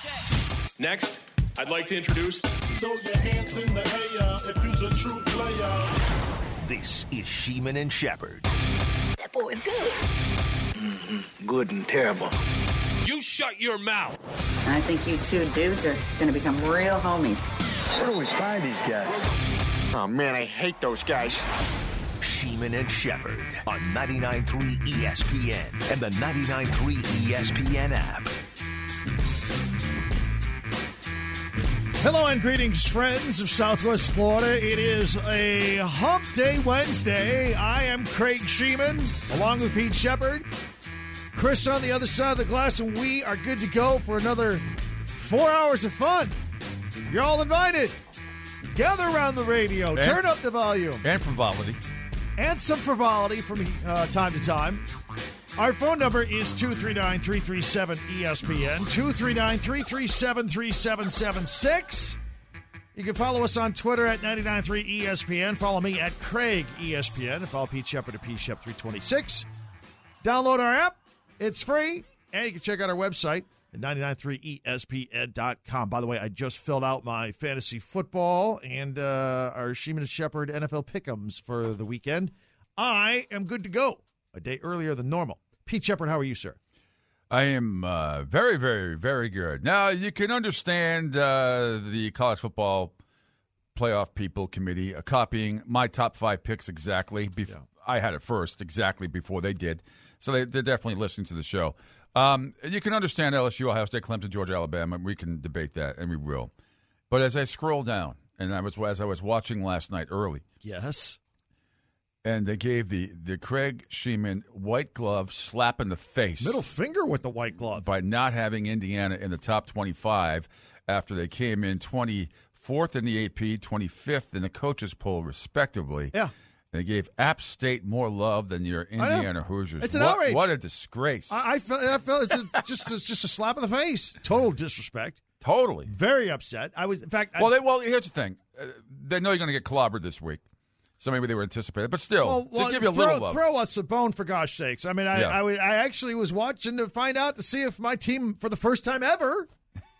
Next, I'd like to introduce... Throw your hands in the air if you's a true player. This is Sheeman and Shepard. That boy is good. Mm-hmm. Good and terrible. You shut your mouth! I think you two dudes are going to become real homies. Where do we find these guys? Oh, man, I hate those guys. Sheeman and Shepard on 99.3 ESPN and the 99.3 ESPN app. Hello and greetings, friends of Southwest Florida. It is a Hump Day Wednesday. I am Craig Sheeman, along with Pete Shepard. Chris on the other side of the glass, and we are good to go for another 4 hours of fun. You're all invited. Gather around the radio. Turn up the volume. And frivolity. And some frivolity from time to time. Our phone number is 239-337-ESPN, 239-337-3776. You can follow us on Twitter at 99.3ESPN. Follow me at Craig ESPN. And follow Pete Shepard at PShep326. Download our app. It's free. And you can check out our website at 993ESPN.com. By the way, I just filled out my fantasy football and our Sheeman and Shepard NFL pick'ems for the weekend. I am good to go a day earlier than normal. Pete Shepard, how are you, sir? I am very, very, very good. Now, you can understand the college football playoff people committee copying my top 5 picks exactly. I had it first, exactly before they did. So they're definitely listening to the show. You can understand LSU, Ohio State, Clemson, Georgia, Alabama. We can debate that, and we will. But as I scroll down, and as I was watching last night early. Yes. And they gave the Craig Sheeman white glove slap in the face. Middle finger with the white glove. By not having Indiana in the top 25 after they came in 24th in the AP, 25th in the coaches poll, respectively. Yeah. They gave App State more love than your Indiana Hoosiers. It's an outrage. What a disgrace. I felt it's just a slap in the face. Total disrespect. Totally. Very upset. I was, in fact. Well, here's the thing. They know you're going to get clobbered this week. So maybe they were anticipating. But still, to give you a little love. Throw us a bone, for gosh sakes. I mean, I actually was watching to find out to see if my team, for the first time ever,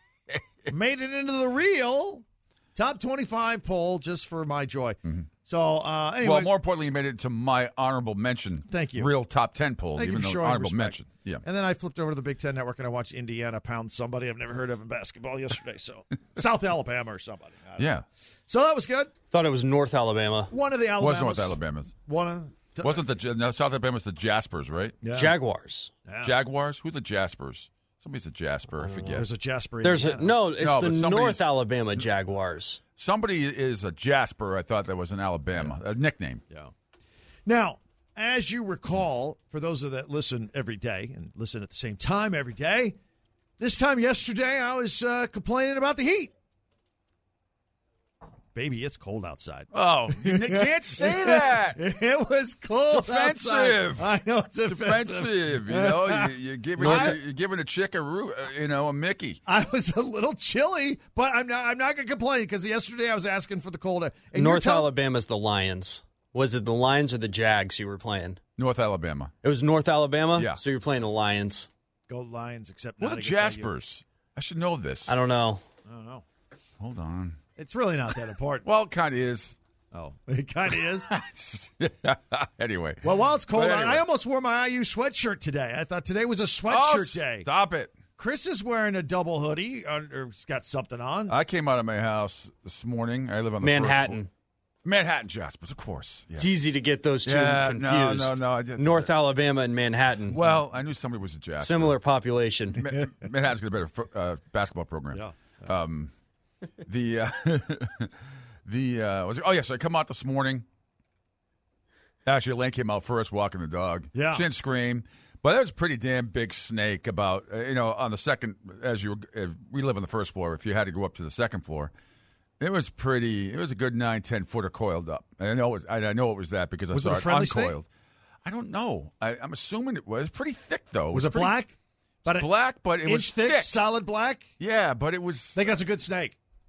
made it into the real top 25 poll just for my joy. Mm-hmm. So, anyway. Well, more importantly, you made it to my honorable mention. Thank you. Real top 10 poll, Thank even though honorable mention. Yeah. And then I flipped over to the Big Ten Network and I watched Indiana pound somebody I've never heard of in basketball yesterday. So, South Alabama or somebody. Yeah. So that was good. Thought it was North Alabama. One of the Alabamas. Was North Alabama. Wasn't South Alabama's the Jaspers, right? Yeah. Jaguars. Yeah. Jaguars? Who the Jaspers? Somebody's a Jasper. I forget. There's a Jasper. It's the North Alabama Jaguars. Somebody is a Jasper. I thought that was in Alabama. A nickname. Yeah. Now, as you recall, for those of that listen every day and listen at the same time every day, this time yesterday I was complaining about the heat. Baby, it's cold outside. Oh, you can't say that. It was cold. It's offensive. Outside. I know it's offensive. You know, you're giving a chick a Mickey. I was a little chilly, but I'm not going to complain because yesterday I was asking for the cold. And North Alabama's the Lions. Was it the Lions or the Jags you were playing? North Alabama. It was North Alabama? Yeah. So you're playing the Lions. Go Lions, except what not are the Jaspers? I should know this. I don't know. Hold on. It's really not that important. Well, it kind of is. Oh, it kind of is? Anyway. Well, while it's cold, anyway. I almost wore my IU sweatshirt today. I thought today was a sweatshirt day. Stop it. Chris is wearing a double hoodie, or he's got something on. I came out of my house this morning. I live on the Manhattan. Manhattan Jaspers, of course. Yeah. It's easy to get those two confused. No. North Alabama and Manhattan. Well, I knew somebody was a Jasper. Similar population. Manhattan's got a better basketball program. Yeah. So I come out this morning. Actually, Elaine came out first walking the dog. Yeah. She didn't scream. But that was a pretty damn big snake about, on the second, we live on the first floor. If you had to go up to the second floor, it was a good 9-10 footer coiled up. And I know it was that because I saw it uncoiled. Snake? I don't know. I'm assuming it was pretty thick, though. Was it black? Black, but it was thick, solid black? Yeah, but it was... I think that's a good snake.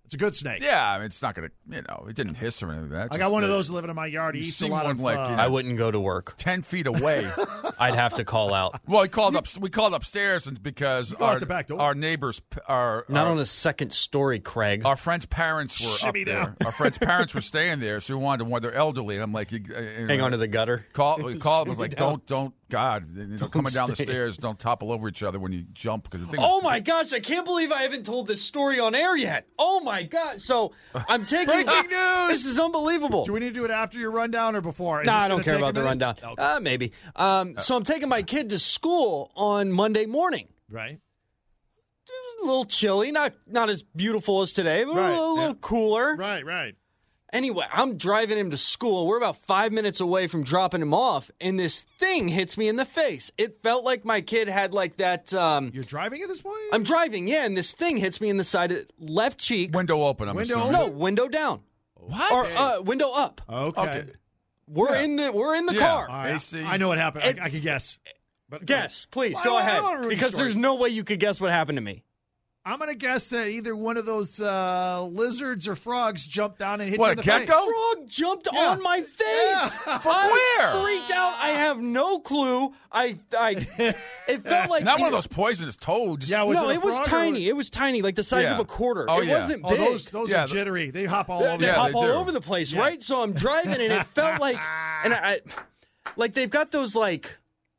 It's a good snake. Yeah, I mean, it's not going to, it didn't hiss or anything like that. I got one of those living in my yard. He you eats a see lot one of. like, I wouldn't go to work. 10 feet away. I'd have to call out. Well, we called upstairs and because go out the back door. our neighbors, Not on a second story, Craig. our friends' parents were Shimmy up there. down. Our friends' parents were staying there, so we wanted to, they're elderly. And I'm like, Hang on to the gutter. We called. Was like, down. don't, God, coming down the stairs, don't topple over each other when you jump because the thing. Oh my gosh, I can't believe I haven't told this story on air yet. Oh my gosh. So I'm taking Breaking news! This is unbelievable. Do we need to do it after your rundown or before? Is No, this I don't gonna care take about a the minute? rundown. Okay. Maybe. So I'm taking my kid to school on Monday morning. Right. It was a little chilly, not as beautiful as today, but Right, a little cooler. Right. Anyway, I'm driving him to school. We're about 5 minutes away from dropping him off, and this thing hits me in the face. It felt like my kid had like that. You're driving at this point? I'm driving, yeah, and this thing hits me in the side of left cheek. Window open. I'm Window assuming. open? No, window down. What? Or window up. Okay. We're Yeah. in the Yeah. car. All right. AC. I know what happened. It- I can guess. But Guess, please, Well, go I ahead. don't ruin the Because story. there's no way you could guess what happened to me. I'm going to guess that either one of those lizards or frogs jumped down and hit What, you a in the gecko? face. Frog jumped Yeah. on my face. From I where? freaked out. I have no clue. It felt like Not one of those poisonous toads. Yeah, was no, it a it was frog or- tiny. It was tiny, like the size Yeah. of a quarter. Oh, it yeah. wasn't Oh, big. those Yeah, are jittery. They hop all over. They Yeah, hop they all do. over the place, Yeah. right? So I'm driving, and it felt like, and I like they've got those like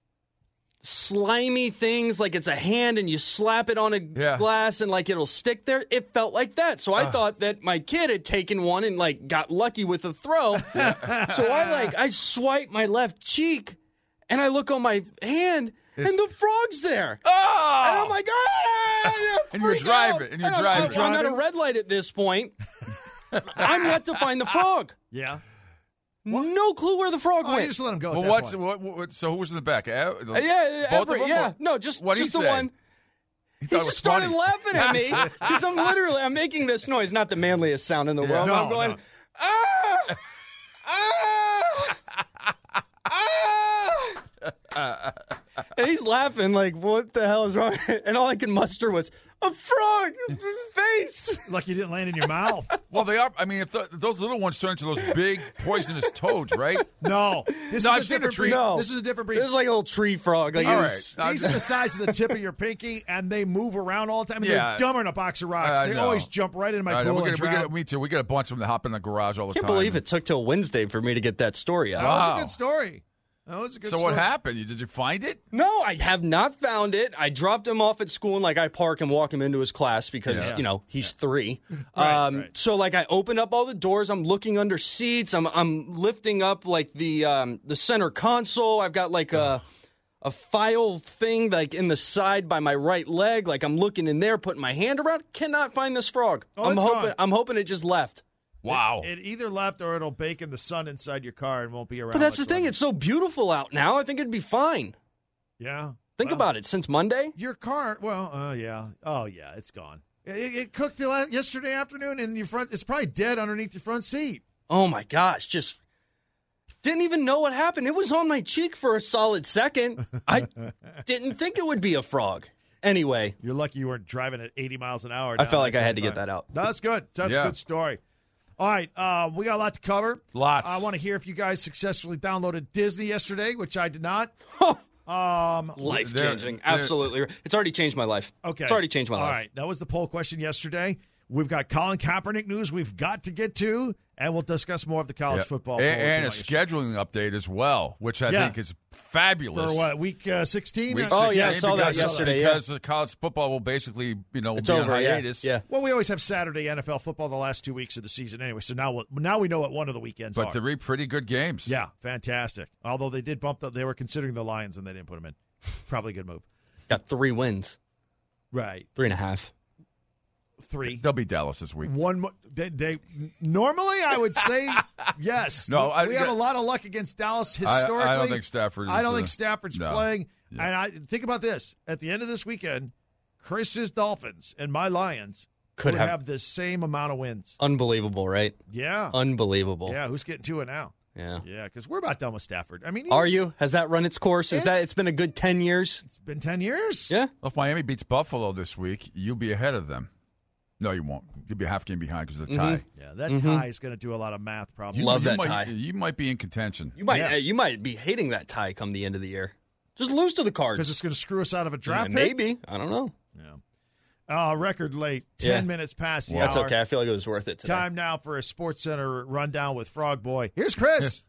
slimy things, like it's a hand, and you slap it on a glass, and like it'll stick there. It felt like that. So I thought that my kid had taken one and like got lucky with a throw. So I swipe my left cheek, and I look on my hand. And the frog's there. Oh! And I'm like, ah! And you're freak driving, out. and you're driving. I'm at a red light at this point. I'm yet to find the frog. Yeah. No clue where the frog Oh, you went. just let him go. Well, at that what's point. what? So who was in the back? Yeah, Both of them? yeah. Or- No, just What'd he the say? one. He He thought it just was started funny. laughing at me because I'm making this noise, not the manliest sound in the world. No, I'm going, no. ah, ah, ah. And he's laughing like, what the hell is wrong? And all I could muster was a frog in his face. Like you didn't land in your mouth. Well, they are. I mean, if those little ones turn into those big poisonous toads, right? No. This No, I've is a seen different the breed. tree. No. This is a different breed. It was like a little tree frog. Like All it was, right. These are the size of the tip of your pinky, and they move around all the time. And Yeah. they're dumber than a box of rocks. I They know. always jump right into my I know, pool we and get, drown. me too. We get a bunch of them that hop in the garage all the I can't time. believe it took till Wednesday for me to get that story out. That was Wow. a good story. That was a good So story. what happened? Did you find it? No, I have not found it. I dropped him off at school and I park and walk him into his class because, he's 3. Right. So I opened up all the doors. I'm looking under seats. I'm lifting up like the center console. I've got like a file thing like in the side by my right leg. Like I'm looking in there, putting my hand around. Cannot find this frog. Oh, it's gone. I'm hoping it just left. Wow. It either left or it'll bake in the sun inside your car and won't be around. But that's the much thing. longer. It's so beautiful out now. I think it'd be fine. Yeah. Think Well, about it. Since Monday. your car. Well, yeah. Oh, yeah. It's gone. It cooked yesterday afternoon, and your front. It's probably dead underneath your front seat. Oh my gosh, just didn't even know what happened. It was on my cheek for a solid second. I didn't think it would be a frog. Anyway, You're lucky you weren't driving at 80 miles an hour. I felt like I had to get that out. No, that's good. That's a Yeah. good story. All right, we got a lot to cover. Lots. I want to hear if you guys successfully downloaded Disney yesterday, which I did not. Life changing. Absolutely. It's already changed my life. Okay. It's already changed my life. All right, that was the poll question yesterday. We've got Colin Kaepernick news we've got to get to, and we'll discuss more of the college football. poll And a with you. scheduling update as well, which I think is fabulous. For what, week 16? Week Oh, yeah, I 16, saw that because- yesterday, Because the college football will basically, It's be on over. Yeah. hiatus. Yeah. Well, we always have Saturday NFL football the last 2 weeks of the season anyway, so now we know what one of the weekends But are. 3 pretty good games. Yeah, fantastic. Although they did they were considering the Lions and they didn't put them in. Probably a good move. Got 3 wins. Right. 3.5. 3. They'll be Dallas this week. One more. They normally I would say yes. No, we have a lot of luck against Dallas historically. I don't think Stafford is I don't think Stafford's no. playing. Yeah. And I think about this: at the end of this weekend, Chris's Dolphins and my Lions Could would have- have the same amount of wins. Unbelievable, right? Yeah. Unbelievable. Yeah. Who's getting to it now? Yeah. Yeah, because we're about done with Stafford. I mean, Are you? Has that run its course? It's- It's been a good 10 years? It's been 10 years. Yeah. If Miami beats Buffalo this week, you'll be ahead of them. No, you won't. You'll be a half game behind because of the tie. Yeah, that tie is going to do a lot of math problems. Love that might, tie. You might be in contention. You might be hating that tie come the end of the year. Just lose to the Cards. Because it's going to screw us out of a draft pick? Maybe. I don't know. Yeah. Record late. 10 minutes past the hour. That's okay. I feel like it was worth it today. Time now for a Sports Center rundown with Frog Boy. Here's Chris.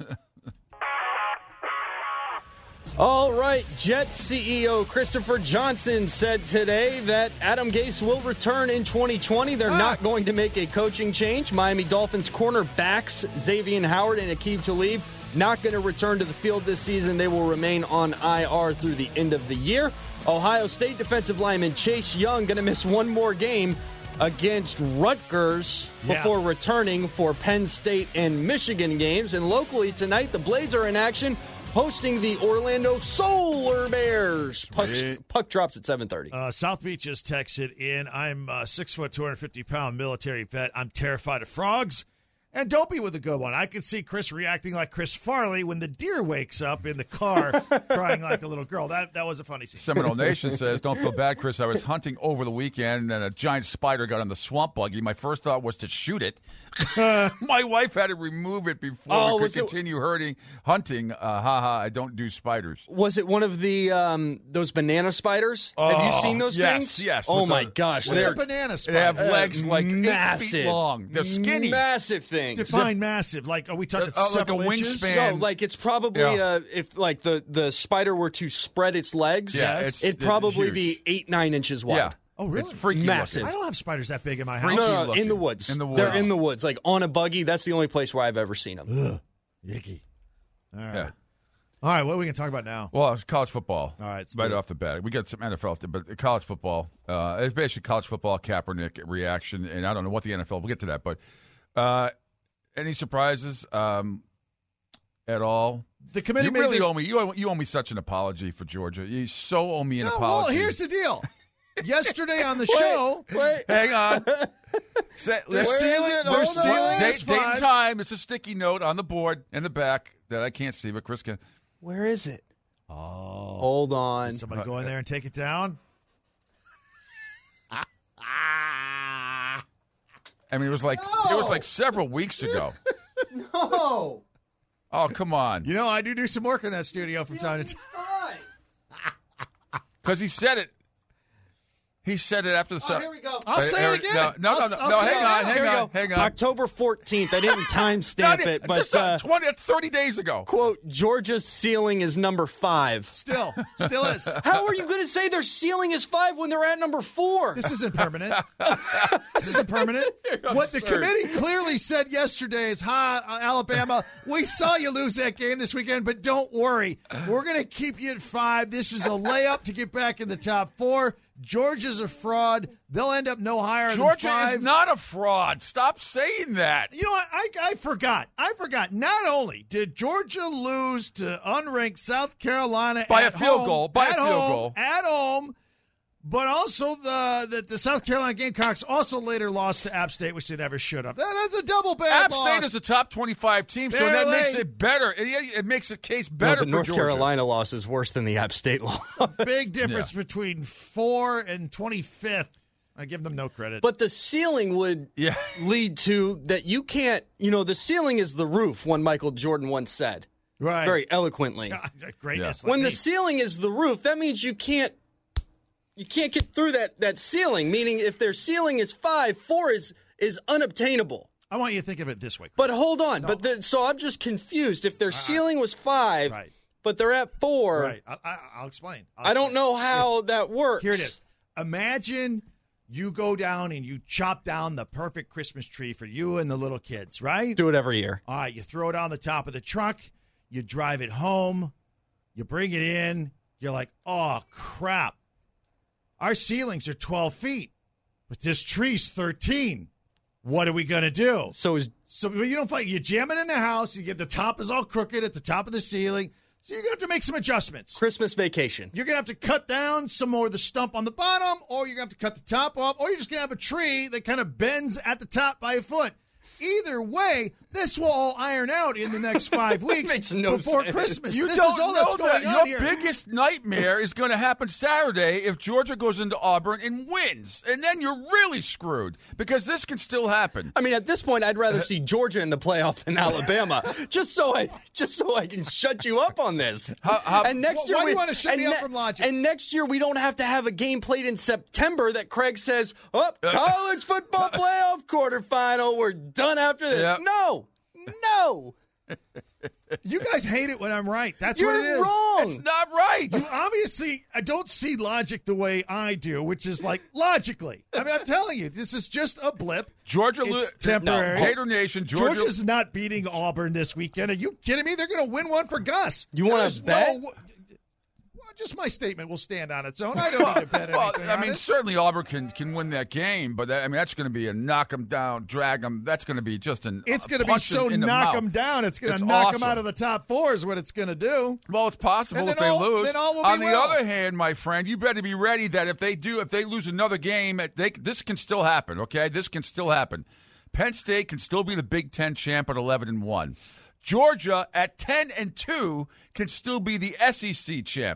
All right, Jets CEO Christopher Johnson said today that Adam Gase will return in 2020. They're not going to make a coaching change. Miami Dolphins cornerbacks Xavier Howard and Aqib Talib not going to return to the field this season. They will remain on IR through the end of the year. Ohio State defensive lineman Chase Young going to miss one more game against Rutgers before returning for Penn State and Michigan games. And locally tonight, the Blades are in action, hosting the Orlando Solar Bears. Puck drops at 7:30. South Beach just texted in, I'm 6 foot, 250-pound military vet. I'm terrified of frogs. And Dopey with a good one. I could see Chris reacting like Chris Farley when the deer wakes up in the car crying like a little girl. That was a funny scene. Seminole Nation says, don't feel bad, Chris. I was hunting over the weekend, and a giant spider got on the swamp buggy. My first thought was to shoot it. My wife had to remove it before we could continue hunting. I don't do spiders. Was it one of the those banana spiders? Have you seen those things? Yes. Oh, my gosh. What's a banana spider? They have legs like massive, 8 feet long. They're skinny. Massive things. Define massive. Like, are we talking several like a inches? wingspan? So, like, it's probably, if, like, the spider were to spread its legs, it'd probably be 8-9 inches wide. Yeah. Oh, really? It's freaky massive. looking. I don't have spiders that big in my house. No, in the woods. They're in the woods. Like, on a buggy, that's the only place where I've ever seen them. Ugh. Yicky. All right. Yeah. All right, what are we going to talk about now? Well, it's college football. All right, right off the bat. We got some NFL, but college football. It's basically college football, Kaepernick reaction, and I don't know what the NFL, we'll get to that, but any surprises at all? The committee you really owe me. You owe me such an apology for Georgia. You so owe me an apology. Well, here's the deal. Yesterday on the show, hang on. They're sealing date and time. It's a sticky note on the board in the back that I can't see, but Chris can. Where is it? Oh, hold on. Did somebody go in there and take it down? I mean, it was like several weeks ago. No. Oh, come on. You know, I do some work in that studio from time to time. Because he said it. He said it after the. Here we go. I'll say it again. No. Hang on. October 14th. I didn't timestamp it, but just 30 days ago. Quote: Georgia's ceiling is number 5. Still is. How are you going to say their ceiling is 5 when they're at number 4? This isn't permanent. What the committee clearly said yesterday is, Alabama, we saw you lose that game this weekend, but don't worry. We're going to keep you at 5. This is a layup to get back in the top 4. Georgia's a fraud. They'll end up no higher than 5. Georgia is not a fraud. Stop saying that. You know what? I forgot. Not only did Georgia lose to unranked South Carolina by a field goal, at home, but also the South Carolina Gamecocks also later lost to App State, which they never should have. That's a double bad loss. App State is a top 25 team, so that makes it better. It makes the case better for North Georgia. Carolina loss is worse than the App State loss. Big difference between 4 and 25th. I give them no credit. But the ceiling would lead to that you can't, the ceiling is the roof, one Michael Jordan once said. Right. Very eloquently. Greatness. When the ceiling is the roof, that means you can't get through that ceiling, meaning if their ceiling is 5, 4 is unobtainable. I want you to think of it this way. But hold on. No. So I'm just confused. If their ceiling was 5, but they're at 4. Right. I'll explain. I don't know how that works. Here it is. Imagine you go down and you chop down the perfect Christmas tree for you and the little kids, right? Do it every year. All right. You throw it on the top of the truck. You drive it home. You bring it in. You're like, oh, crap. Our ceilings are 12 feet, but this tree's 13. What are we going to do? So you don't fight. You jam it in the house. You get the top is all crooked at the top of the ceiling. So you're going to have to make some adjustments. Christmas vacation. You're going to have to cut down some more of the stump on the bottom, or you're going to have to cut the top off, or you're just going to have a tree that kind of bends at the top by a foot. Either way, this will all iron out in the next 5 weeks Makes no before sense. Christmas. You this don't is all know that's going that. on Your here. biggest nightmare is going to happen Saturday if Georgia goes into Auburn and wins. And then you're really screwed because this can still happen. I mean, at this point, I'd rather see Georgia in the playoff than Alabama, just so I can shut you up on this. And next year, why do you want to shut me up from logic? And next year, we don't have to have a game played in September that Craig says, college football playoff quarterfinal. We're done after this. Yeah. No. You guys hate it when I'm right. That's You're what it is. wrong. It's not right. You obviously, I don't see logic the way I do, which is like logically. I mean, I'm telling you, this is just a blip. Georgia, It's temporary. Gator Nation, Georgia's not beating Auburn this weekend. Are you kidding me? They're going to win one for Gus. You want There's to bet? Just my statement will stand on its own. I don't need to bet anything I on mean, it. certainly Auburn can win that game, but that's going to be a knock them down, drag them. That's going to be just an. It's going to be punch so in the knock mouth. them down. It's going It's to knock them awesome. out of the top four is what it's going to do. Well, it's possible And if then they all- lose. then all will be On the well. other hand, my friend, you better be ready that if they lose another game, this can still happen. Okay, this can still happen. Penn State can still be the Big Ten champ at 11-1. Georgia at 10-2 can still be the SEC champ.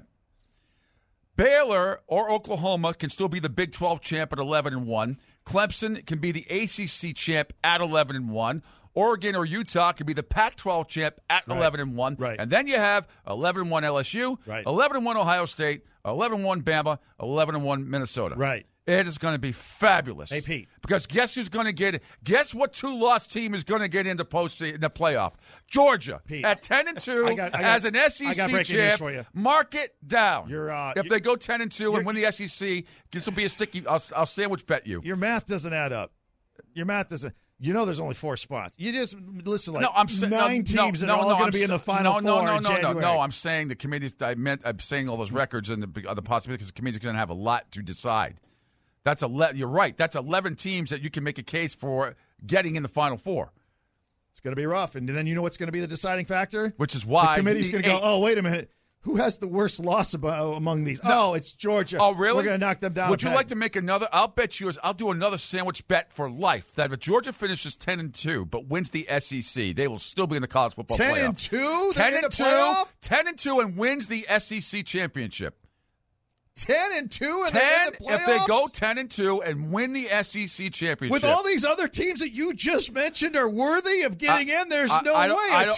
Baylor or Oklahoma can still be the Big 12 champ at 11-1. Clemson can be the ACC champ at 11-1. Oregon or Utah can be the Pac-12 champ at 11-1. Right. And then you have 11-1 LSU, Right. 11-1 Ohio State, 11-1 Bama, 11-1 Minnesota. Right. It is going to be fabulous. Hey, Pete. Because guess who's going to get it? Guess what two-loss team is going to get into in the playoff? Georgia. Pete. At 10-2 I got- as an SEC I got breaking news champ. for you. Mark it down. If they go 10-2 and win the SEC, this will be a sticky. I'll sandwich bet you. Your math doesn't add up. Your math doesn't. You know there's only 4 spots. You just listen like No, I'm saying 9 teams that are all going to be in the final four in January. No, I'm saying the committees. I'm saying all those records and the possibilities because the committee's going to have a lot to decide. You're right. That's 11 teams that you can make a case for getting in the Final Four. It's going to be rough. And then you know what's going to be the deciding factor? Which is why the committee's going to go, 8. oh, wait a minute. Who has the worst loss among these? No. Oh, it's Georgia. Oh, really? We're going to knock them down. Would you like to make another? I'll bet you. I'll do another sandwich bet for life that if Georgia finishes 10-2 but wins the SEC, they will still be in the college football playoff. 10-2? 10-2, 10-2, and wins the SEC championship. 10-2 and 10 they're in the playoffs? if they go 10-2 and win the SEC championship. With all these other teams that you just mentioned are worthy of getting in, there's no way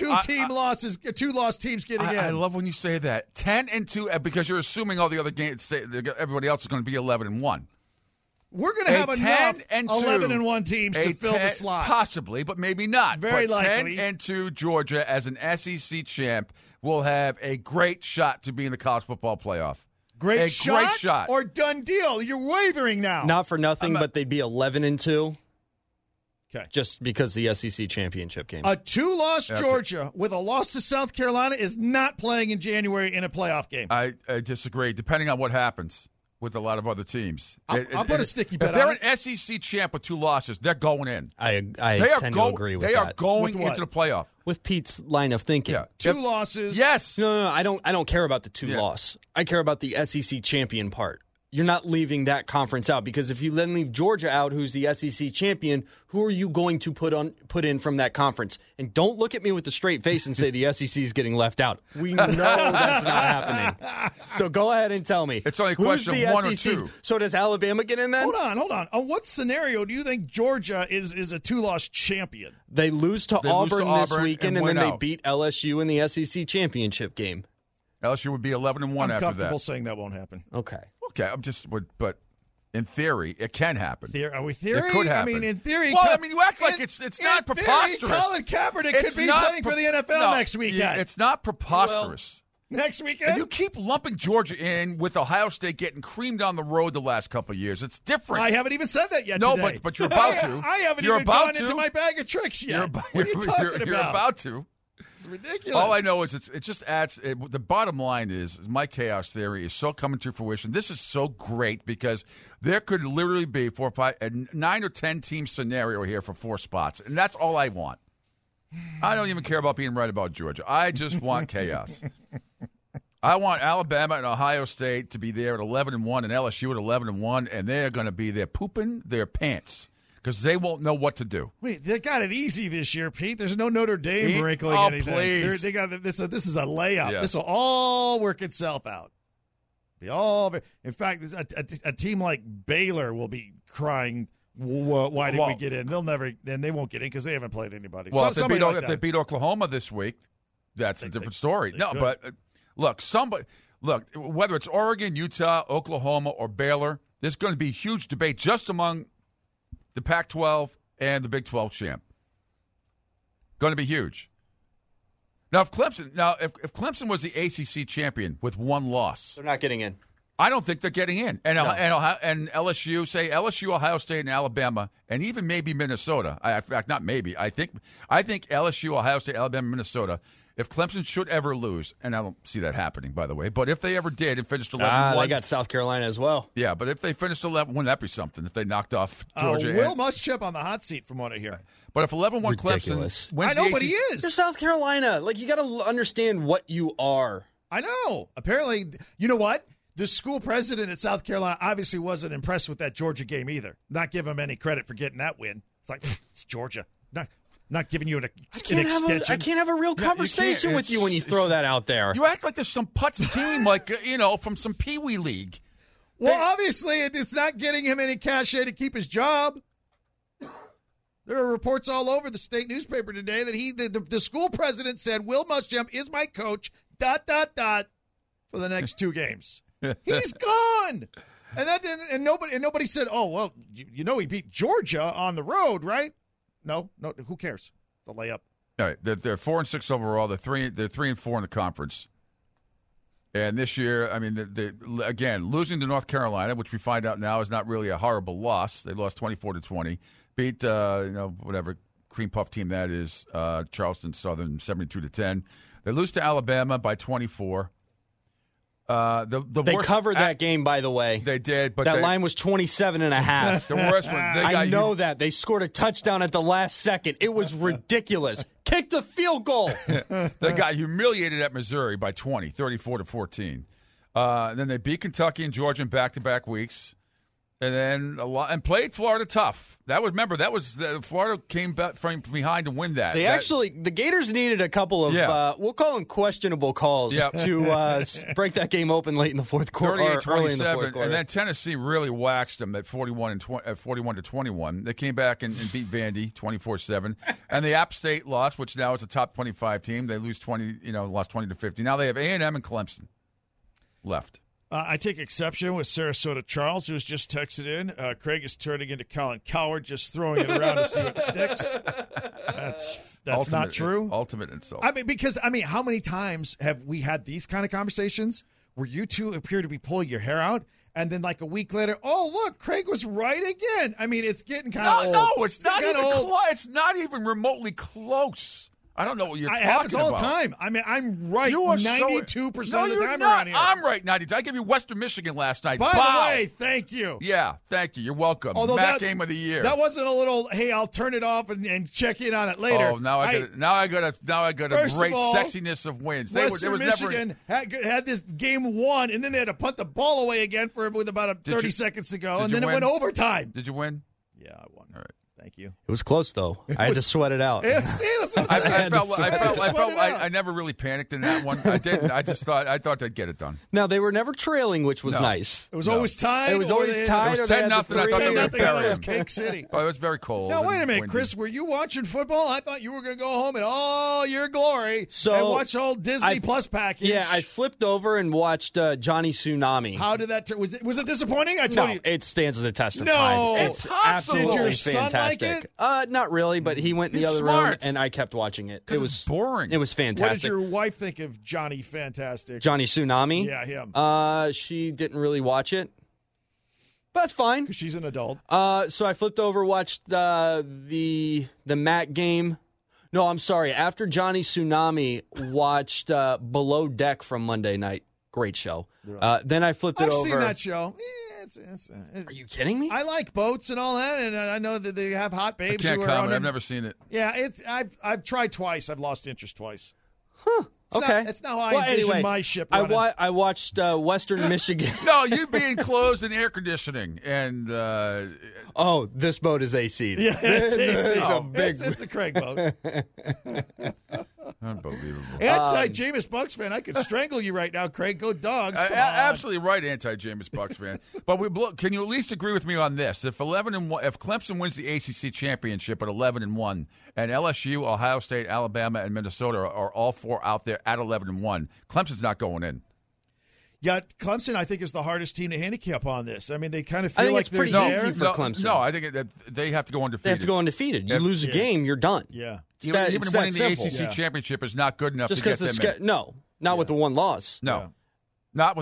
two-loss teams getting in. I love when you say that 10-2 because you're assuming all the other games, everybody else is going to be 11-1. We're going to have enough 10-2, 11-1 teams to fill the slot. Possibly, but maybe not. Very but likely. 10-2 Georgia as an SEC champ will have a great shot to be in the college football playoff. Great shot or done deal? You're wavering now. Not for nothing, but they'd be 11-2. Okay. Just because the SEC championship game. A 2-loss Georgia with a loss to South Carolina is not playing in January in a playoff game. I disagree, depending on what happens with a lot of other teams. I'll put a sticky bet on it. If on they're an SEC champ with 2 losses, they're going in. I tend to agree with that. They are going into the playoff. With Pete's line of thinking. Yeah. 2 losses. Yes. No, I don't care about the 2 loss. I care about the SEC champion part. You're not leaving that conference out because if you then leave Georgia out, who's the SEC champion, who are you going to put in from that conference? And don't look at me with a straight face and say the SEC is getting left out. We know that's not happening. So go ahead and tell me. It's only a question of 1 or 2. So does Alabama get in then? Hold on. On what scenario do you think Georgia is a 2-loss champion? They lose to Auburn this weekend, and then they out. beat LSU in the SEC championship game. LSU would be 11-1 I'm after that. comfortable saying that won't happen. Okay. But in theory, it can happen. Are we theory? It could happen. I mean, in theory. Well, you act like it's not preposterous. Theory, Colin Kaepernick could be playing for the NFL next weekend. It's not preposterous. Next weekend? And you keep lumping Georgia in with Ohio State getting creamed on the road the last couple of years. It's different. I haven't even said that yet No, today. but you're about to. I haven't You're even about gone to. into my bag of tricks yet. What are you talking about? You're about to. It's ridiculous. All I know is it just adds. The bottom line is my chaos theory is so coming to fruition. This is so great because there could literally be 4 or 5, a 9 or 10 team scenario here for 4 spots, and that's all I want. I don't even care about being right about Georgia. I just want chaos. I want Alabama and Ohio State to be there at 11-1 and LSU at 11-1, and they're going to be there pooping their pants. because they won't know what to do. Wait, they got it easy this year, Pete. There's no Notre Dame wrinkling anything. Please. They got this is a layup. Yeah. This will all work itself out. In fact, a team like Baylor will be crying, why did we get in? They won't get in because they haven't played anybody. Well, if they beat Oklahoma this week, that's a different story. But look, whether it's Oregon, Utah, Oklahoma, or Baylor, there's going to be huge debate just among the Pac-12 and the Big 12 champ. Going to be huge. Now, if Clemson was the ACC champion with one loss, They're not getting in. I don't think they're getting in. And LSU, LSU, Ohio State, and Alabama, and even maybe Minnesota. In fact, not maybe. I think LSU, Ohio State, Alabama, Minnesota. If Clemson should ever lose, and I don't see that happening, by the way, but if they ever did and finished 11-1. They got South Carolina as well. Yeah, but if they finished 11, wouldn't that be something? If they knocked off Georgia. Will Muschamp on the hot seat from what I hear. But if 11-1 Clemson wins I know, but he is. They're South Carolina. You got to understand what you are. I know. Apparently, you know what? The school president at South Carolina obviously wasn't impressed with that Georgia game either. Not give him any credit for getting that win. It's like, it's Georgia. Not giving you an extension. I can't have a real conversation with you when you throw that out there. You act like there's some putz team, from some Pee Wee League. Well, obviously, it's not getting him any cachet to keep his job. There are reports all over the state newspaper today that the school president said, Will Muschamp is my coach, ... for the next 2 games. He's gone. And nobody said, oh, well, he beat Georgia on the road, right? No, who cares? It's a layup. All right, they're 4-6 overall. They're 3-4 in the conference. And this year, I mean, again, losing to North Carolina, which we find out now is not really a horrible loss. They lost 24-20. Beat whatever cream puff team that is, Charleston Southern 72-10. They lose to Alabama by 24. They covered that game, by the way. They did, but that line was 27.5. The worst one. I know that. They scored a touchdown at the last second. It was ridiculous. Kick the field goal. They got humiliated at Missouri by 20, 34-14. Then they beat Kentucky and Georgia in back-to-back weeks. And then played Florida tough. Florida came back from behind to win that. The Gators needed a couple of we'll call them questionable calls to break that game open late in the fourth quarter, early in the fourth quarter. And then Tennessee really waxed them at 41-21. They came back and beat Vandy 24-7. And the App State loss, which now is a top 25 team. They lost 20-50. Now they have A&M and Clemson left. I take exception with Sarasota Charles, who's just texted in. Craig is turning into Colin Coward, just throwing it around to see what sticks. That's not true. Ultimate insult. Because how many times have we had these kind of conversations where you two appear to be pulling your hair out, and then like a week later, oh, look, Craig was right again. It's getting kind of old. No, it's not even close. It's not even remotely close. I don't know what you're talking about. It happens all the time. I'm right 92% of the time around here. I'm right 92%. I gave you Western Michigan last night. By the way, thank you. Yeah, thank you. You're welcome. Mac game of the year. That wasn't a little, hey, I'll turn it off and check in on it later. Oh, now I got a great sexiness of wins. Western Michigan had this game won, and then they had to punt the ball away again with about 30 seconds to go, and then it went overtime. Did you win? Yeah, I won. All right. Thank you. It was close, though. I had to sweat it out. Yeah, see, that's what I'm saying. I never really panicked in that one. I didn't. I thought they'd get it done. Now, they were never trailing, which was nice. It was always tied. It was always tied. It was 10-0. I thought they were burying. It was Cake City. Oh, it was very cold. Now, wait a minute, Chris. Were you watching football? I thought you were going to go home in all your glory and watch all Disney Plus package. Yeah, I flipped over and watched Johnny Tsunami. How did that turn? Was it disappointing? I told you. It stands the test of time. It's absolutely Did your son fantastic. Like it? Not really, but he went in the other room, and I kept watching it. It was boring. It was fantastic. What did your wife think of Johnny Fantastic? Johnny Tsunami? Yeah, him. She didn't really watch it, but that's fine. Because she's an adult. So I flipped over, watched the Mac game. No, I'm sorry. After Johnny Tsunami, watched Below Deck from Monday night. Great show. Then I flipped it over. I've seen that show. Are you kidding me? I like boats and all that, and I know that they have hot babes. I can't comment. I've never seen it. Yeah, I've tried twice. I've lost interest twice. Huh. Okay. It's not how I envision my ship running. I watched Western Michigan. No, you be enclosed in air conditioning and. Oh, this boat is AC'd. Yeah, it's AC. a big. It's a Craig boat. Unbelievable. Anti-Jameis Bucks fan, I could strangle you right now, Craig. Go Dogs. Come on. Absolutely right, anti-Jameis Bucks fan. But can you at least agree with me on this? If Clemson wins the ACC championship at 11-1, and LSU, Ohio State, Alabama, and Minnesota are all four out there at 11-1, Clemson's not going in. Yeah, Clemson, I think, is the hardest team to handicap on this. I mean, they kind of feel like it's pretty easy for Clemson. No, I think that they have to go undefeated. They have to go undefeated. You lose a game, you're done. Yeah. Even winning the ACC championship is not good enough just to get them in. No, not with the one loss. No, not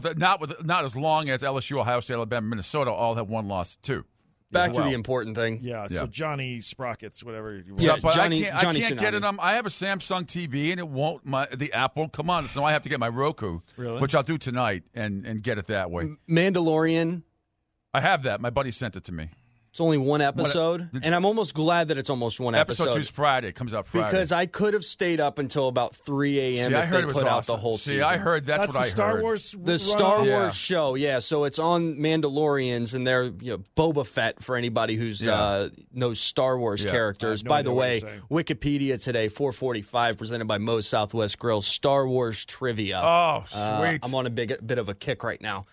as long as LSU, Ohio State, Alabama, Minnesota all have one loss too. Back to the important thing. Yeah, so Johnny Sprockets, whatever. Yeah, but Johnny I can't get it Tsunami. on. I have a Samsung TV, and it won't. The app won't come on, so I have to get my Roku, which I'll do tonight, and get it that way. Mandalorian. I have that. My buddy sent it to me. It's only one episode, and I'm almost glad that it's almost one episode. Episode 2's Friday. It comes out Friday. Because I could have stayed up until about 3 a.m. if they put out the whole season. I heard that's what I heard. Star Wars. The Star Wars show, yeah. So it's on Mandalorians, and they're Boba Fett for anybody who's knows Star Wars characters. No By the way, Wikipedia today, 4:45, presented by Moe's Southwest Grill, Star Wars trivia. Oh, sweet! I'm on a bit of a kick right now.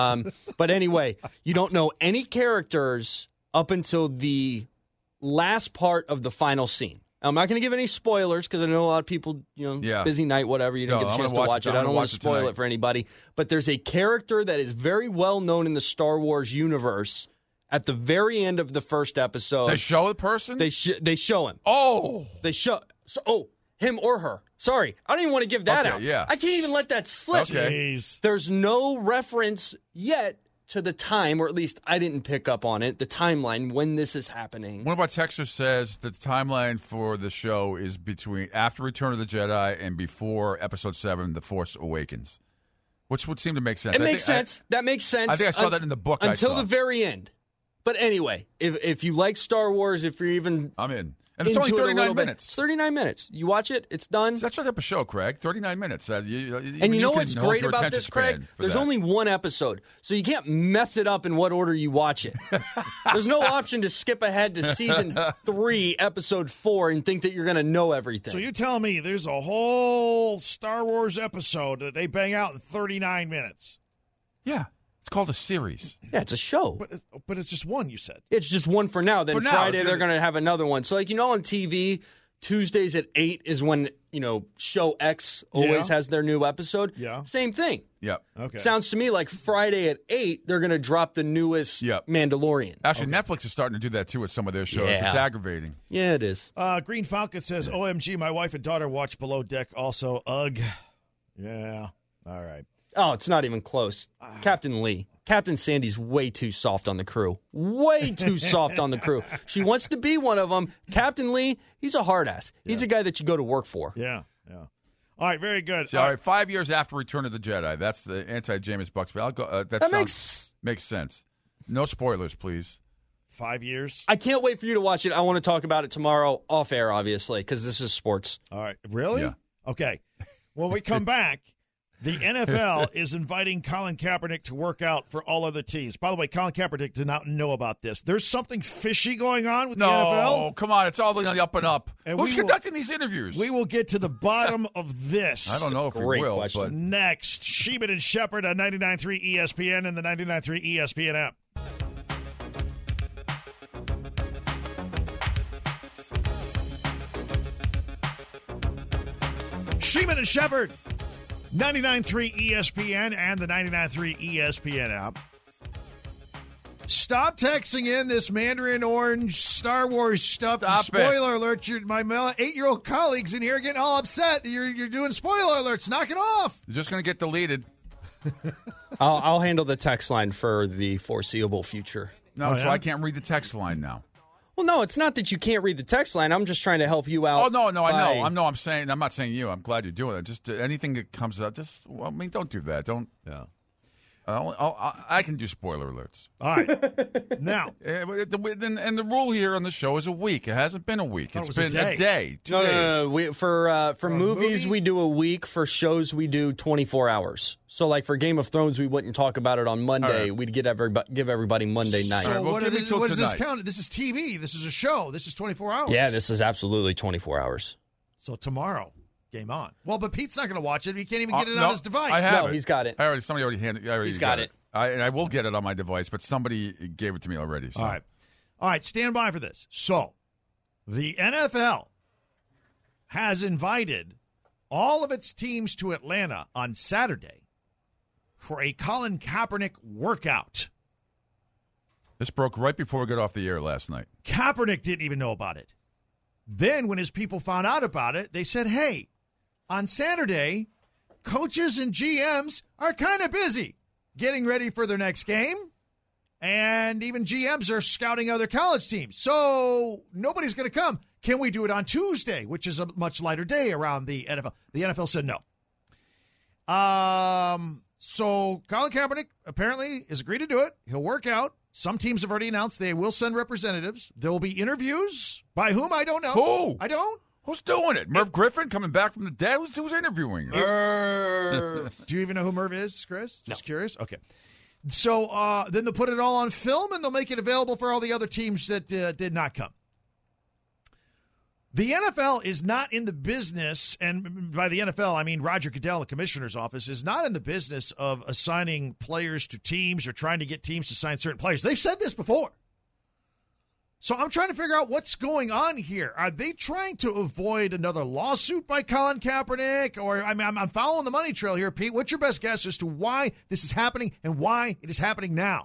But anyway, you don't know any characters up until the last part of the final scene. I'm not going to give any spoilers because I know a lot of people, busy night, whatever, you didn't get a chance to watch it. I don't want to spoil it for anybody. But there's a character that is very well known in the Star Wars universe at the very end of the first episode. They show the person? They show him. Oh! They show... him or her. Sorry, I don't even want to give that out. Yeah. I can't even let that slip. Okay. Jeez. There's no reference yet to the time, or at least I didn't pick up on it, the timeline when this is happening. One of our texters says that the timeline for the show is between after Return of the Jedi and before Episode 7, The Force Awakens, which would seem to make sense. That makes sense. I think I saw that in the book until the very end. But anyway, if you like Star Wars, if you're even... I'm in. And it's only 39 minutes. It's 39 minutes. You watch it, it's done. So that's not a show, Craig. 39 minutes. And you know what's great about this, Craig? There's only one episode, so you can't mess it up in what order you watch it. There's no option to skip ahead to season 3, episode 4, and think that you're going to know everything. So you tell me there's a whole Star Wars episode that they bang out in 39 minutes. Yeah. It's called a series. Yeah, it's a show. But it's just one, you said. It's just one for now. Then Friday they're going to have another one. So, on TV, Tuesdays at 8 is when, Show X always has their new episode. Yeah. Same thing. Yep. Okay. Sounds to me like Friday at 8, they're going to drop the newest Mandalorian. Actually, Netflix is starting to do that, too, with some of their shows. Yeah. It's aggravating. Yeah, it is. Green Falcon says, OMG, my wife and daughter watch Below Deck also. Ugh. Yeah. All right. Oh, it's not even close. Captain Lee. Captain Sandy's way too soft on the crew. Way too soft on the crew. She wants to be one of them. Captain Lee, he's a hard ass. He's a guy that you go to work for. Yeah. All right, very good. So, all right, 5 years after Return of the Jedi. That's the anti-Jameis Bucks. I'll go, makes sense. No spoilers, please. 5 years? I can't wait for you to watch it. I want to talk about it tomorrow off air, obviously, because this is sports. All right. Really? Yeah. Okay. When we come back, the NFL is inviting Colin Kaepernick to work out for all other teams. By the way, Colin Kaepernick did not know about this. There's something fishy going on with the NFL. No, come on. It's all on the up and up. And who's conducting these interviews? We will get to the bottom of this. I don't know if we will. But next, Sheeman and Shepard on 99.3 ESPN and the 99.3 ESPN app. Sheeman and Shepard, 99.3 ESPN and the 99.3 ESPN app. Stop texting in this Mandarin Orange Star Wars stuff. Spoiler alert, my 8-year-old colleagues in here are getting all upset that you're doing spoiler alerts. Knock it off. You're just going to get deleted. I'll handle the text line for the foreseeable future. No, so I can't read the text line now. Well, no, it's not that you can't read the text line. I'm just trying to help you out. Oh, no, I know. I'm not saying you. I'm glad you're doing it. Just anything that comes up, don't do that. Don't. Yeah. I can do spoiler alerts. All right. Now. And the rule here on the show is a week. It hasn't been a week. It's been a day. 2 days. No. For movies, we do a week. For shows, we do 24 hours. So, like for Game of Thrones, we wouldn't talk about it on Monday. Right. We'd give everybody Monday night. So what does this count? This is TV. This is a show. This is 24 hours. Yeah, this is absolutely 24 hours. So tomorrow. Game on. Well, but Pete's not going to watch it. He can't even get it on his device. I have it. He's got it. Somebody already handed it. He's got it. And I will get it on my device, but somebody gave it to me already. So. All right. Stand by for this. So, the NFL has invited all of its teams to Atlanta on Saturday for a Colin Kaepernick workout. This broke right before we got off the air last night. Kaepernick didn't even know about it. Then, when his people found out about it, they said, hey, on Saturday, coaches and GMs are kind of busy getting ready for their next game, and even GMs are scouting other college teams. So nobody's going to come. Can we do it on Tuesday, which is a much lighter day around the NFL? The NFL said no. So Colin Kaepernick apparently has agreed to do it. He'll work out. Some teams have already announced they will send representatives. There will be interviews. By whom, I don't know. Who? I don't. Who's doing it? Merv Griffin coming back from the dead? Who's interviewing her? Do you even know who Merv is, Chris? Just curious? Okay. So then they'll put it all on film, and they'll make it available for all the other teams that did not come. The NFL is not in the business, and by the NFL, I mean Roger Goodell, the commissioner's office, is not in the business of assigning players to teams or trying to get teams to sign certain players. They said this before. So I'm trying to figure out what's going on here. Are they trying to avoid another lawsuit by Colin Kaepernick? Or, I mean, I'm following the money trail here, Pete. What's your best guess as to why this is happening and why it is happening now?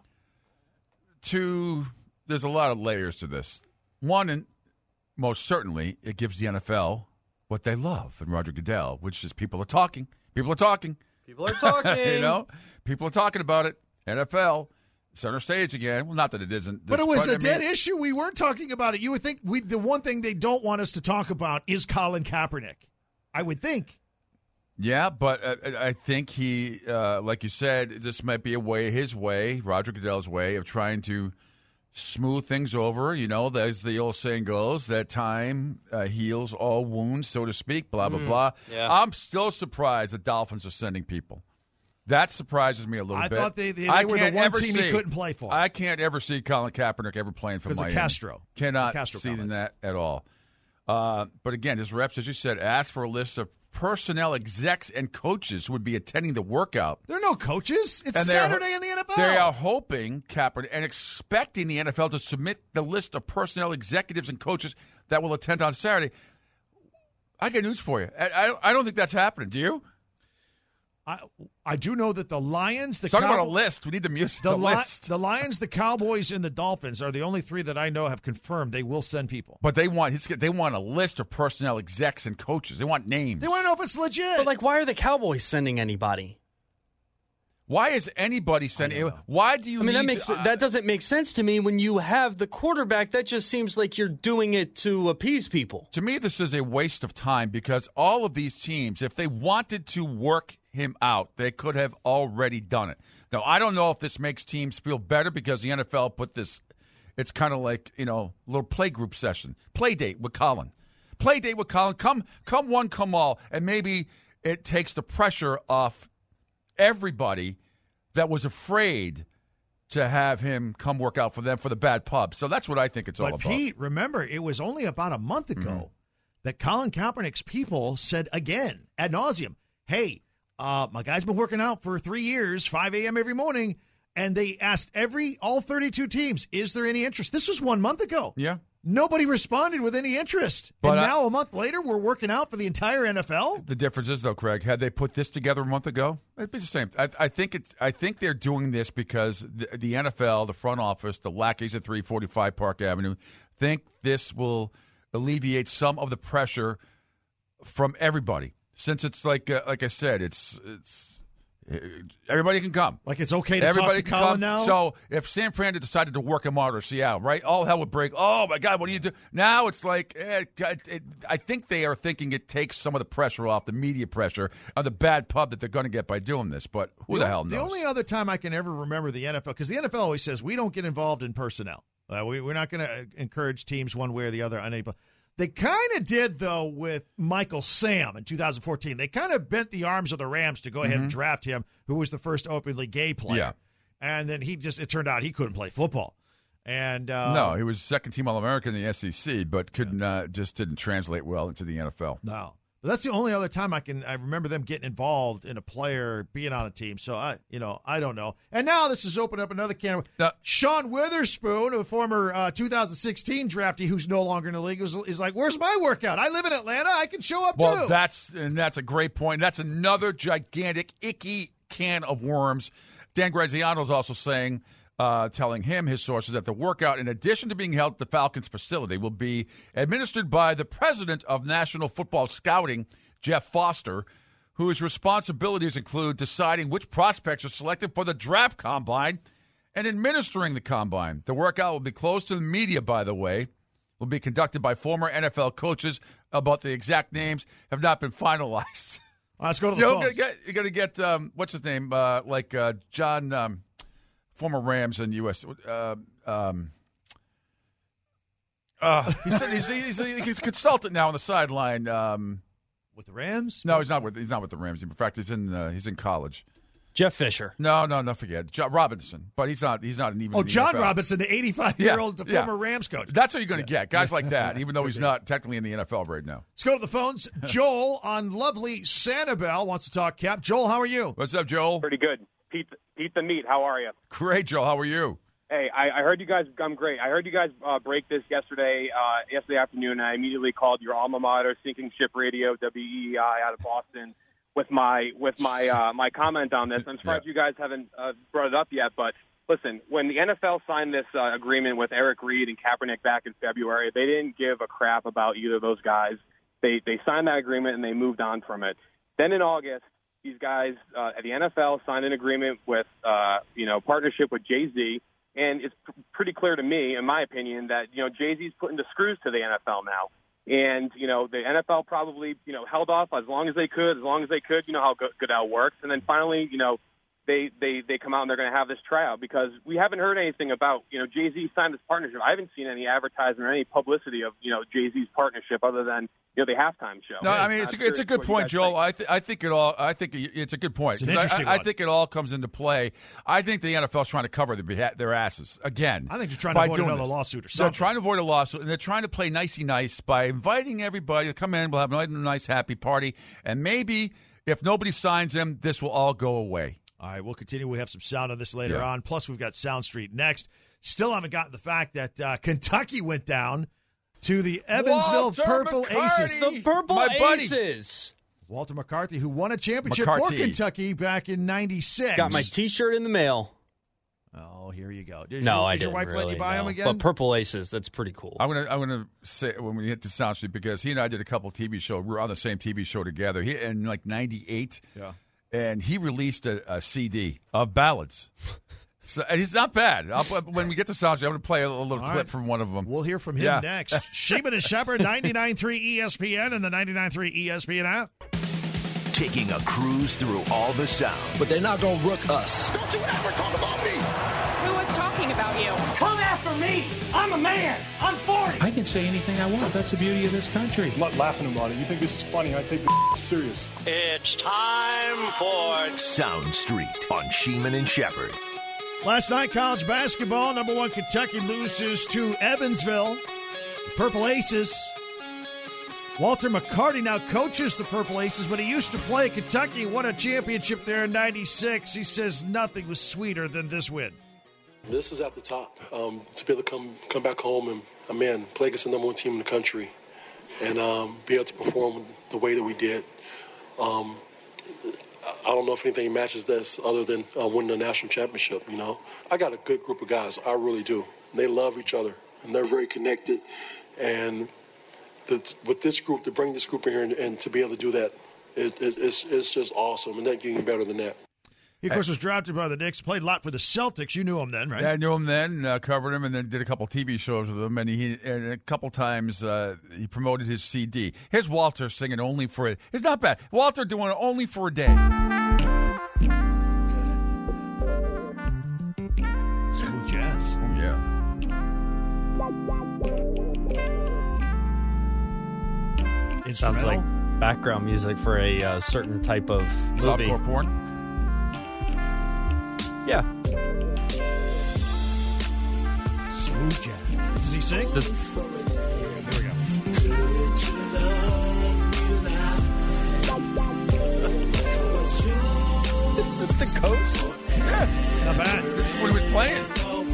There's a lot of layers to this. One, and most certainly, it gives the NFL what they love in Roger Goodell, which is people are talking. People are talking. People are talking. People are talking about it. NFL. Center stage again. Well, not that it isn't. But it was a dead issue. We weren't talking about it. You would think the one thing they don't want us to talk about is Colin Kaepernick. I would think. Yeah, but I think he, like you said, this might be his way, Roger Goodell's way of trying to smooth things over. You know, as the old saying goes, that time heals all wounds, so to speak, blah, blah, blah. Yeah. I'm still surprised the Dolphins are sending people. That surprises me a little bit. I thought they were the one team he couldn't play for. I can't ever see Colin Kaepernick ever playing for Miami. Because of Castro. Cannot see that at all. But again, his reps, as you said, asked for a list of personnel execs and coaches who would be attending the workout. There are no coaches. It's Saturday in the NFL. They are hoping Kaepernick and expecting the NFL to submit the list of personnel executives and coaches that will attend on Saturday. I got news for you. I don't think that's happening. Do you? I do know that the Lions, talk about a list. We need the music. The list. The Lions, the Cowboys, and the Dolphins are the only three that I know have confirmed they will send people. But they want a list of personnel execs and coaches. They want names. They want to know if it's legit. But why are the Cowboys sending anybody? Why is anybody sending? Why do you? That doesn't make sense to me. When you have the quarterback, that just seems like you're doing it to appease people. To me, this is a waste of time because all of these teams, if they wanted to work him out, they could have already done it. Now, I don't know if this makes teams feel better because the NFL put this. It's kind of like a little play group session, play date with Colin. Play date with Colin. Come one, come all, and maybe it takes the pressure off everybody that was afraid to have him come work out for them for the bad pub. So that's what I think it's all about. But Pete, remember, it was only about a month ago that Colin Kaepernick's people said again, ad nauseum, hey, my guy's been working out for 3 years, 5 a.m. every morning, and they asked all 32 teams, is there any interest? This was 1 month ago. Yeah. Nobody responded with any interest. But now, a month later, we're working out for the entire NFL? The difference is, though, Craig, had they put this together a month ago, it'd be the same. I think they're doing this because the NFL, the front office, the lackeys at 345 Park Avenue, think this will alleviate some of the pressure from everybody. Since it's like I said, it's Everybody can come. Like it's okay to Everybody talk to Colin come. now? So if San Fran had decided to work him out or Seattle, right, all hell would break. Oh, my God, what do you do? Now it's like, I think they are thinking it takes some of the pressure off, the media pressure, of the bad pub that they're going to get by doing this. But who the hell knows? The only other time I can ever remember the NFL, because the NFL always says we don't get involved in personnel. We're not going to encourage teams one way or the other on anybody. They kind of did, though, with Michael Sam in 2014. They kind of bent the arms of the Rams to go ahead and draft him, who was the first openly gay player. Yeah. And then it turned out he couldn't play football. And no, he was second team All-American in the SEC, but just didn't translate well into the NFL. No. But that's the only other time I remember them getting involved in a player being on a team. So I don't know. And now this has opened up another can. Sean Witherspoon, a former 2016 draftee who's no longer in the league, is like, "Where's my workout? I live in Atlanta. I can show up too." Well, that's a great point. That's another gigantic icky can of worms. Dan Graziano is also saying. Telling him, his sources, that the workout, in addition to being held at the Falcons facility, will be administered by the president of National Football Scouting, Jeff Foster, whose responsibilities include deciding which prospects are selected for the draft combine and administering the combine. The workout will be closed to the media, by the way. Will be conducted by former NFL coaches, but the exact names have not been finalized. Let's go to the phones. You're going to get, what's his name, John... former Rams and U.S. He said he's a consultant now on the sideline. With the Rams? No, he's not with the Rams. In fact, he's in college. Jeff Fisher. No, forget John Robinson. But he's not even. Oh, John NFL. Robinson, the 85-year-old former Rams coach. That's what you're going to get, guys like that. Even though he's not technically in the NFL right now. Let's go to the phones. Joel on lovely Sanibel wants to talk Cap. Joel, how are you? What's up, Joel? Pretty good. Pete the Meat, how are you? Great, Joel. How are you? Hey, I heard you guys. I'm great. I heard you guys break this yesterday afternoon. And I immediately called your alma mater, Sinking Ship Radio, WEEI, out of Boston, with my comment on this. I'm surprised you guys haven't brought it up yet. But listen, when the NFL signed this agreement with Eric Reed and Kaepernick back in February, they didn't give a crap about either of those guys. They signed that agreement and they moved on from it. Then in August, these guys at the NFL signed an agreement with, partnership with Jay-Z, and it's pretty clear to me, in my opinion, that, Jay-Z's putting the screws to the NFL now. And, the NFL probably, held off as long as they could, how good that works. And then finally, they come out and they're going to have this tryout because we haven't heard anything about, Jay-Z signed this partnership. I haven't seen any advertisement or any publicity of, Jay-Z's partnership other than, the halftime show. No, I mean, it's a good point, Joel. I think it's a good point. It's an interesting one. I think it all comes into play. I think the NFL's trying to cover their asses again. I think they're trying to avoid another lawsuit or something. They're trying to avoid a lawsuit, and they're trying to play nicey nice by inviting everybody to come in. We'll have a nice, happy party, and maybe if nobody signs them, this will all go away. All right, we'll continue. We have some sound on this later on. Plus, we've got Sound Street next. Still haven't gotten the fact that Kentucky went down to the Evansville Purple Aces. The Purple Aces. Walter McCarthy, who won a championship for Kentucky back in '96. Got my T-shirt in the mail. Oh, here you go. I did didn't your wife really, let you buy them again? But Purple Aces, that's pretty cool. I'm gonna say when we hit the Sound Street because he and I did a couple TV shows. We were on the same TV show together. He in like '98. Yeah. And he released a CD of ballads. So, and he's not bad. When we get to Sound Street, I'm going to play a little clip from one of them. We'll hear from him next. Sheeman and Shepard, 99.3 ESPN and the 99.3 ESPN app. Taking a cruise through all the sound. But they're not going to rook us. Don't you ever talk about me. Who was talking about you? Come after me. I'm a man. I'm 40. I can say anything I want. That's the beauty of this country. I'm not laughing about it. You think this is funny. I take this serious. It's time for Sound Street on Sheeman and Shepard. Last night, college basketball, number one Kentucky loses to Evansville. The Purple Aces. Walter McCarty now coaches the Purple Aces, but he used to play at Kentucky, won a championship there in '96. He says nothing was sweeter than this win. This is at the top. To be able to come back home and, play against the number one team in the country and be able to perform the way that we did. I don't know if anything matches this other than winning a national championship, I got a good group of guys. I really do. They love each other, and they're very connected. And with this group, to bring this group in here and to be able to do that, it's just awesome. And that getting better than that. He, of course, was drafted by the Knicks, played a lot for the Celtics. You knew him then, right? Yeah, I knew him then, covered him, and then did a couple TV shows with him. And and a couple times he promoted his CD. Here's Walter singing Only for a... It's not bad. Walter doing it Only for a Day. Smooth jazz. Oh, yeah. It sounds like background music for a certain type of movie. Softcore porn? Yeah. Smooth jazz. Does he sing? Here we go. Is this the coast? Yeah. Not bad. This is what he was playing.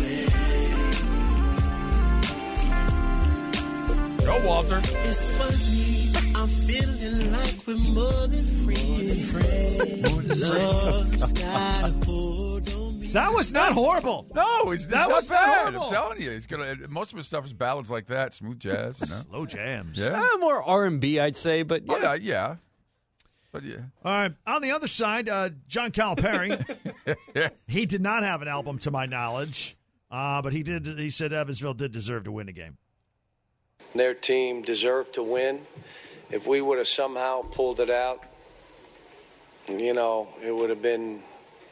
Go, Walter. It's funny, I'm feeling like we're more than friends. Love's got a hold on me. That was not horrible. No, that was not not bad. horrible. I'm telling you, most of his stuff is ballads like that, smooth jazz, slow jams. Yeah, more R&B, I'd say, but yeah. Oh, yeah. But yeah. All right. On the other side, John Calipari, he did not have an album to my knowledge, but he did. He said Evansville did deserve to win the game. Their team deserved to win. If we would have somehow pulled it out, it would have been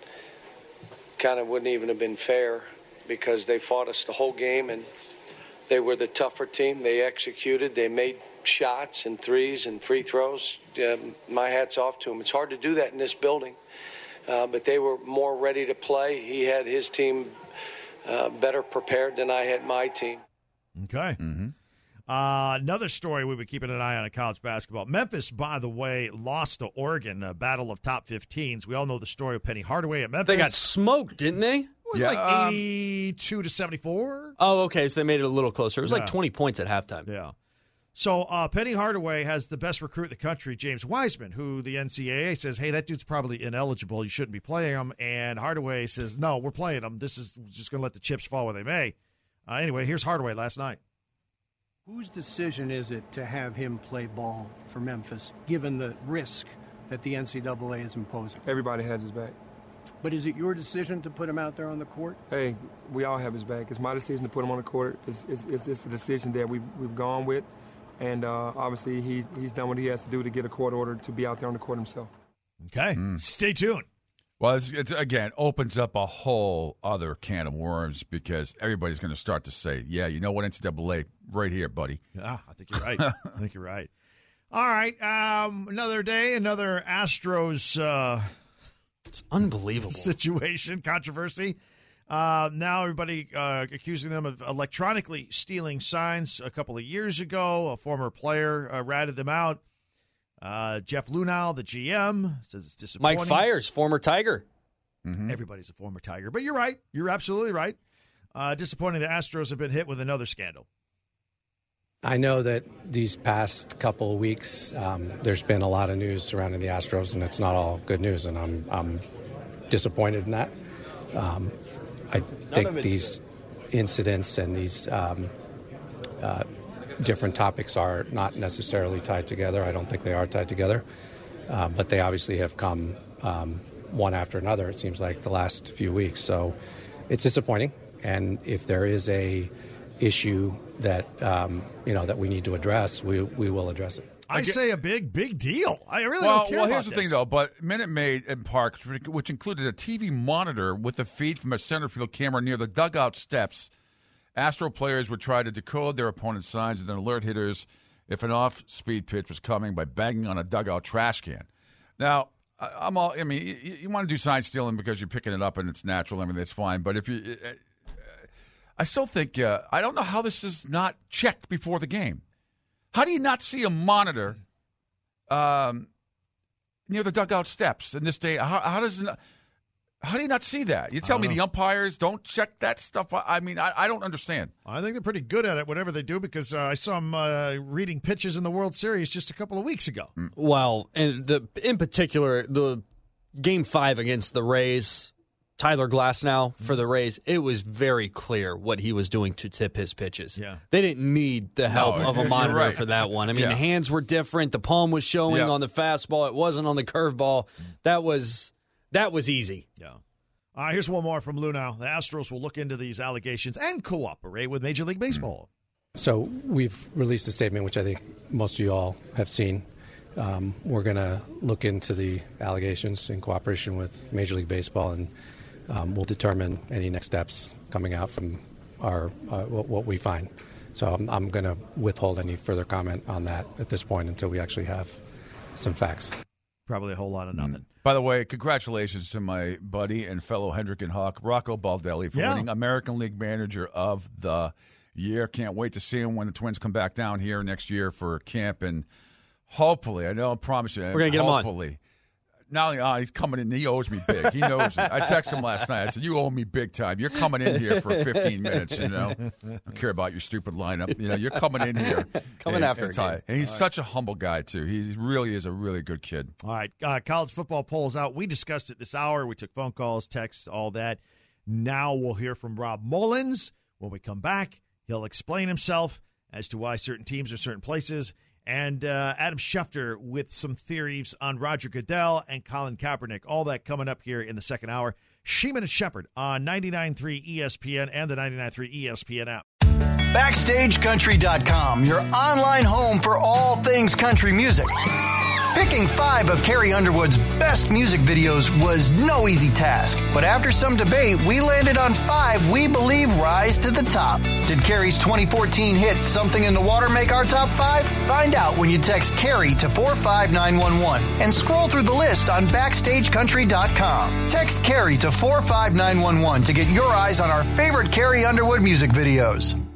wouldn't even have been fair because they fought us the whole game and they were the tougher team. They executed. They made shots and threes and free throws. My hat's off to them. It's hard to do that in this building, but they were more ready to play. He had his team better prepared than I had my team. Okay. Mm-hmm. Another story we've been keeping an eye on in college basketball. Memphis, by the way, lost to Oregon, a battle of top 15s. We all know the story of Penny Hardaway at Memphis. They got smoked, didn't they? It was like 82 to 74. Oh, okay, so they made it a little closer. It was like 20 points at halftime. Yeah. So Penny Hardaway has the best recruit in the country, James Wiseman, who the NCAA says, hey, that dude's probably ineligible. You shouldn't be playing him. And Hardaway says, no, we're playing him. This is just going to let the chips fall where they may. Anyway, here's Hardaway last night. Whose decision is it to have him play ball for Memphis, given the risk that the NCAA is imposing? Everybody has his back. But is it your decision to put him out there on the court? Hey, we all have his back. It's my decision to put him on the court. It's a decision that we've gone with, and obviously he's done what he has to do to get a court order to be out there on the court himself. Okay, Stay tuned. Well, it's again opens up a whole other can of worms because everybody's going to start to say, yeah, you know what, NCAA, right here, buddy. Yeah, I think you're right. All right, another day, another Astros it's unbelievable situation, controversy. Now everybody accusing them of electronically stealing signs a couple of years ago. A former player ratted them out. Jeff Lunau, the GM, says it's disappointing. Mike Fiers, former Tiger. Mm-hmm. Everybody's a former Tiger. But you're right. You're absolutely right. Disappointing the Astros have been hit with another scandal. I know that these past couple of weeks, there's been a lot of news surrounding the Astros, and it's not all good news, and I'm disappointed in that. I think these incidents and these different topics are not necessarily tied together. I don't think they are tied together, but they obviously have come one after another, it seems like, the last few weeks. So it's disappointing, and if there is a issue that that we need to address, we will address it. I say a big deal. I really don't care about here's the this. thing, though. But Minute Maid and Park, which included a TV monitor with a feed from a center field camera near the dugout steps, Astro players would try to decode their opponent's signs and then alert hitters if an off-speed pitch was coming by banging on a dugout trash can. Now, you want to do sign stealing because you're picking it up and it's natural. I mean, that's fine. But if you... I still think, I don't know how this is not checked before the game. How do you not see a monitor near the dugout steps in this day? How do you not see that? You tell me the umpires don't check that stuff. I mean, I don't understand. I think they're pretty good at it, whatever they do, because I saw them reading pitches in the World Series just a couple of weeks ago. Well, and in particular, the Game 5 against the Rays, Tyler Glasnow for the Rays, it was very clear what he was doing to tip his pitches. Yeah. They didn't need the help of a monitor for that one. I mean, the hands were different. The palm was showing on the fastball. It wasn't on the curveball. That was That was easy. Yeah. Here's one more from Lou now. The Astros will look into these allegations and cooperate with Major League Baseball. So we've released a statement, which I think most of you all have seen. We're going to look into the allegations in cooperation with Major League Baseball, and we'll determine any next steps coming out from what we find. So I'm going to withhold any further comment on that at this point until we actually have some facts. Probably a whole lot of nothing. By the way, congratulations to my buddy and fellow Hendrick and Hawk, Rocco Baldelli, for winning American League Manager of the Year. Can't wait to see him when the Twins come back down here next year for camp. And hopefully, I promise you, we're going to get him on. Not only he's coming in, he owes me big. He knows it. I texted him last night. I said, you owe me big time. You're coming in here for 15 minutes, I don't care about your stupid lineup. You're coming in here. Coming after it. And he's such a humble guy, too. He really is a really good kid. All right. College football polls out. We discussed it this hour. We took phone calls, texts, all that. Now we'll hear from Rob Mullins. When we come back, he'll explain himself as to why certain teams are certain places. And Adam Schefter with some theories on Roger Goodell and Colin Kaepernick. All that coming up here in the second hour. Sheeman and Shepard on 99.3 ESPN and the 99.3 ESPN app. BackstageCountry.com, your online home for all things country music. Picking 5 of Carrie Underwood's best music videos was no easy task. But after some debate, we landed on 5 we believe rise to the top. Did Carrie's 2014 hit Something in the Water make our top 5? Find out when you text Carrie to 45911 and scroll through the list on BackstageCountry.com. Text Carrie to 45911 to get your eyes on our favorite Carrie Underwood music videos.